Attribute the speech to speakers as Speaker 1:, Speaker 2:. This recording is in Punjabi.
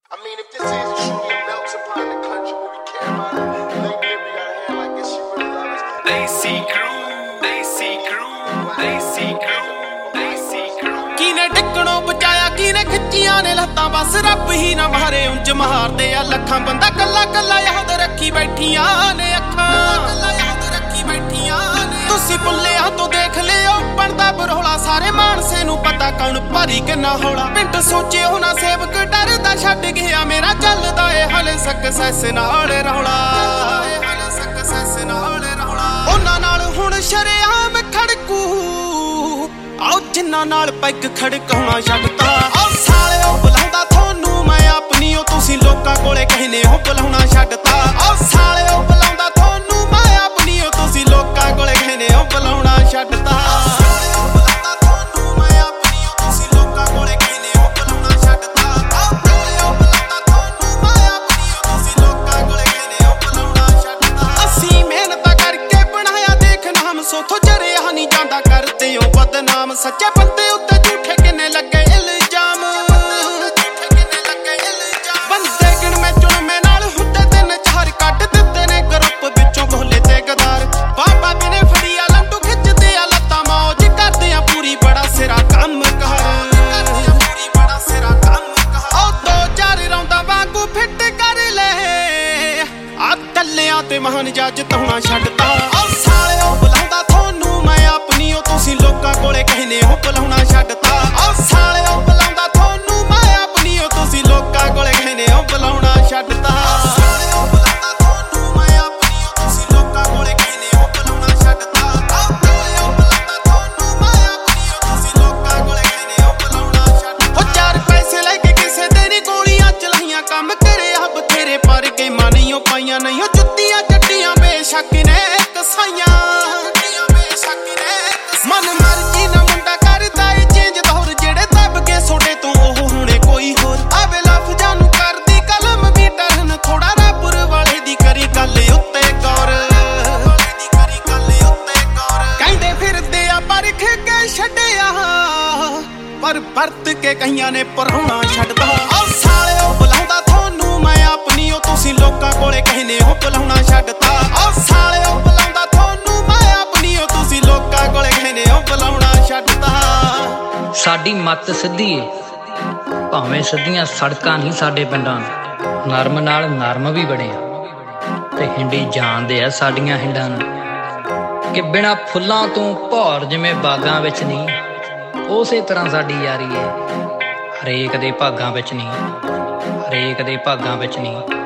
Speaker 1: I mean, if this is truly melts upon the country, would we care about it? Lately, we got a hand like this, she really loves us.
Speaker 2: Desi crew, Desi crew, Desi crew, Desi crew. ਕਿਨੇ ਡਿੱਗਣੋਂ ਬਚਾਇਆ ਕਿਨੇ ਖਿੱਚੀਆਂ ਨੇ ਲੱਤਾਂ ਬਸ ਰੱਬ ਹੀ ਨਾ ਮਾਰੇ ਉਂਝ ਮਾਰਦੇ ਆ ਲੱਖਾਂ ਬੰਦਾ ਕੱਲਾ ਕੱਲਾ ਯਾਦ ਰੱਖੀ ਬੈਠੀਆਂ ਨੇ ਅੱਖਾਂ ਕੱਲਾ ਯਾਦ ਰੱਖੀ ਬੈਠੀਆਂ ਨੇ ਤੁਸੀਂ ਭੁੱਲਿਆ ਤੋਂ ਦੇਖ ਲਿਓ ਬਣਦਾ ਬਰੋਲਾ ਸਾਰੇ ਮਾਨਸੇ ਨੂੰ ਪਤਾ ਕੌਣ ਭਾਰੀ ਕਿੰਨਾ ਹੌਲਾ ਪਿੰਡ ਸੋਚੇ ਹੋਣਾ ਸੇਵਕ ਡਰਦਾ ਛੱਡ ਗਿਆ ਮੇਰਾ ਚੱਲਦਾ ਏ ਹਲੇ ਸਕਸੈਸ ਨਾਲ ਰੌਲਾ ਹਲੇ ਸਕਸੈਸ ਨਾਲ ਰੌਲਾ ਉਹਨਾਂ ਨਾਲ ਹੁਣ ਸ਼ਰੇਆਮ ਖੜਕੂ ਆਓ ਜਿੰਨਾਂ ਨਾਲ ਪੈਗ ਖੜਕਾਉਣਾ ਛੱਡਤਾ ਆਓ ਸਾਲਿਓ ਬੁਲਾਉਂਦਾ ਤੁਹਾਨੂੰ ਮੈਂ ਆਪਣੀ ਉਹ ਤੁਸੀਂ ਲੋਕਾਂ ਕੋਲੇ ਕਹਿੰਦੇ ਹੋ ਬੁਲਾਉਣਾ ਛੱਡਤਾ ਆਓ ਸਾਲਿਓ ਬੁਲਾਉਂਦਾ ਤੁਹਾਨੂੰ ਮੈਂ ਆਪਣੀ ਉਹ ਤੁਸੀਂ ਲੋਕਾਂ ਕੋਲੇ ਕਹਿੰਦੇ ਹੋ ਬੁਲਾਉਣਾ ਛੱਡਤਾ ਸੋਥੋਂ ਜਰਿਆ ਨਹੀਂ ਜਾਂਦਾ ਕਰਦੇ ਹੋ ਬਦਨਾਮ ਸੱਚੇ ਬੰਦੇ ਉੱਤੇ ਝੂਠੇ ਕਿੰਨੇ ਲੱਗੇ ਇਲਜ਼ਾਮ ਬੰਦੇ ਗਿਣ ਮੈਂ ਚੁਣਵੇਂ ਨਾਲ ਹੁੰਦੇ ਤਿੰਨ ਚਾਰ ਕੱਢ ਦਿੱਤੇ ਨੇ ਗਰੁੱਪ ਵਿੱਚੋਂ ਗੋਲੇ ਤੇ ਗਦਾਰ ਬਾਬਾ ਬਿਨੇ ਫੜੀਆ ਲੰਡੂ ਖਿੱਚਦੇ ਆ ਲੱਤਾਂ ਮੌਜ ਕਰਦੇ ਆ ਪੂਰੀ ਬੜਾ ਸਿਰਾ ਕੰਮ ਕਰ ਉਹ ਦੋ ਚਾਰ ਰੌਂਦਾ ਵਾਂਗੂ ਫਿੱਟ ਕਰ ਲੈ ਆ ਕੱਲਿਆਂ ਤੇ ਮਹਾਨ ਜੱਜ ਤਾਉਣਾ ਛੱਡਤਾ ਉਹ ਸਾਲਿਓ ਬੁਲਾਉਂਦਾ ਤੁਹਾਨੂੰ ਮੈਂ ਆਪਣੀ ਉਹ ਤੁਸੀਂ ਲੋਕਾਂ ਕੋਲੇ ਕਹਿੰਦੇ ਹੋ ਬੁਲਾਉਣਾ ਛੱਡਤਾ ਉਹ ਸਾਲਿਓ ਬੁਲਾਉਂਦਾ ਤੁਹਾਨੂੰ ਮੈਂ ਆਪਣੀ ਉਹ ਤੁਸੀਂ ਲੋਕਾਂ ਕੋਲੇ ਕਹਿੰਦੇ ਹੋ ਬੁਲਾਉਣਾ ਛੱਡਤਾ ਸਾਲਿਓ ਬੁਲਾਉਂਦਾ ਤੁਹਾਨੂੰ ਮੈਂ ਆਪਣੀ ਉਹ ਤੁਸੀਂ ਲੋਕਾਂ ਕੋਲੇ ਕਹਿੰਦੇ ਹੋ ਬੁਲਾਉਣਾ ਛੱਡਤਾ ਉਹ ਸਾਲਿਓ ਬੁਲਾਉਂਦਾ ਤੁਹਾਨੂੰ ਮੈਂ ਆਪਣੀ ਉਹ ਤੁਸੀਂ ਲੋਕਾਂ ਕੋਲੇ ਕਹਿੰਦੇ ਹੋ ਬੁਲਾਉਣਾ ਛੱਡਤਾ ਉਹ ਚਾਰ ਪੈਸੇ ਲੈ ਕੇ ਕਿਸੇ ਦੇ ਨਹੀਂ ਗੋਲੀਆਂ ਚਲਾਈਆਂ ਕੰਮ ਕਰਿਆ ਬਥੇਰੇ ਪਰ ਗੇਮਾਂ ਨਹੀਂ ਉਹ ਪਾਈਆਂ ਨਹੀਂ ਉਹ ਜੁੱਤੀਆਂ ਚੱਟੀਆਂ ਬੇਸ਼ੱਕ ਨੇ ਕਸਾਈਆਂ ਮਨ ਮਰਜੀ ਨਾ ਮੁੰਡਾ ਕਰਦਾ ਏ ਚੇਂਜ ਦੌਰ ਜਿਹੜੇ ਦੱਬ ਕੇ ਸੋਡੇ ਤੋਂ ਉਹ ਹੁਣੇ ਕੋਈ ਹੋਰ ਆਵੇ ਲਫ਼ਜ਼ਾਂ ਨੂੰ ਕਰਦੀ ਕਲਮ ਵੀ ਟਰਨ ਥੋੜਾ ਰਾਪੁਰ ਵਾਲੇ ਦੀ ਕਰੀ ਗੱਲ ਉੱਤੇ ਗੌਰ ਕਹਿੰਦੇ ਫਿਰਦੇ ਆ ਪਰਖ ਕੇ ਛੱਡਿਆ ਪਰ ਵਰਤ ਕੇ ਕਈਆਂ ਨੇ ਪਰਾਉਣਾ ਛੱਡਦਾ ਆਹ ਸਾਲਿਓ ਬੁਲਾਉਂਦਾ ਤੁਹਾਨੂੰ ਮੈਂ ਆਪਣੀ ਉਹ ਤੁਸੀਂ ਲੋਕਾਂ ਕੋਲੇ ਕਹਿੰਦੇ ਹੋ ਬੁਲਾਉਣਾ ਛੱਡਤਾ ਆਹ ਸਾਲਿਓ ਬੁਲਾਉਂਦਾ ਤੁਹਾਨੂੰ ਮੈਂ ਆਪਣੀ ਉਹ ਤੁਸੀਂ ਲੋਕਾਂ ਕੋਲੇ ਕਹਿੰਦੇ ਹੋ ਬੁਲਾਉਣਾ ਛੱਡਤਾ
Speaker 3: ਸਾਡੀ ਮੱਤ ਸਿੱਧੀ ਏ ਭਾਵੇਂ ਸਿੱਧੀਆਂ ਸੜਕਾਂ ਨਹੀਂ ਸਾਡੇ ਪਿੰਡਾਂ ਨਰਮ ਨਾਲ ਨਰਮ ਵੀ ਬਣੇ ਆ ਤੇ ਹਿੰਡੀ ਜਾਣਦੇ ਆ ਸਾਡੀਆਂ ਹਿੰਡਾਂ ਨੂੰ ਕਿ ਬਿਨਾਂ ਫੁੱਲਾਂ ਤੋਂ ਭੌਰ ਜਿਵੇਂ ਬਾਗਾਂ ਵਿੱਚ ਨਹੀਂ ਉਸੇ ਤਰ੍ਹਾਂ ਸਾਡੀ ਯਾਰੀ ਏ ਹਰੇਕ ਦੇ ਭਾਗਾਂ ਵਿੱਚ ਨਹੀਂ ਹਰੇਕ ਦੇ ਭਾਗਾਂ ਵਿੱਚ ਨਹੀਂ